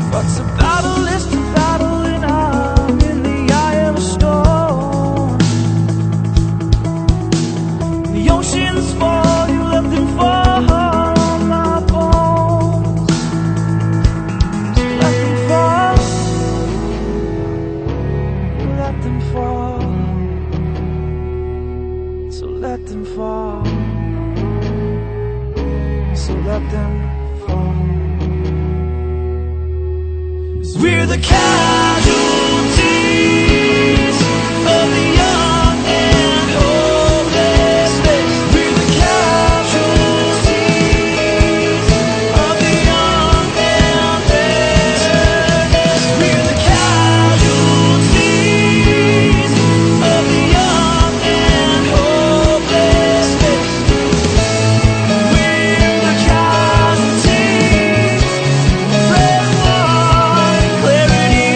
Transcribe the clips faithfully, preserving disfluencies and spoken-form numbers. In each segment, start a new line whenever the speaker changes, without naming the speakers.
What's a battle is to battle, and I'm in the eye of a storm. The oceans fall, you let them fall on my bones. So let them fall, let them fall. So let them fall, so let them fall. 'Cause we're the casualties of the young and hopeless. We're the casualties of the young and hopeless. We're the casualties of the young and hopeless. We're the casualties of red, white clarity.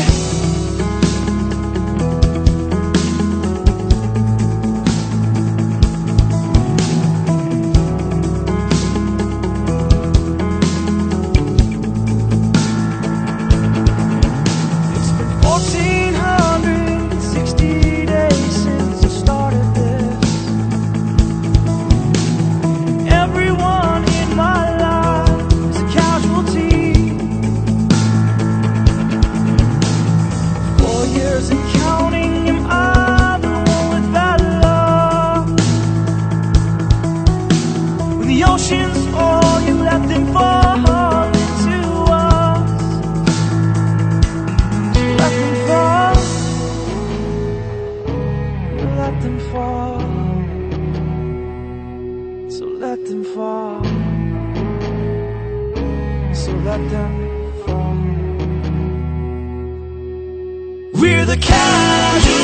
It's been fourteen sixty days since I started this. Everyone in my life is a casualty. Four years and counting, am I the one with bad luck? When the oceans fall, you let them fall into us. Let them fall, you let them fall. So let them fall, so let them fall. We're the casualties